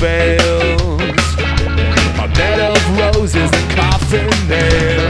fails. A bed of roses and coffin nails.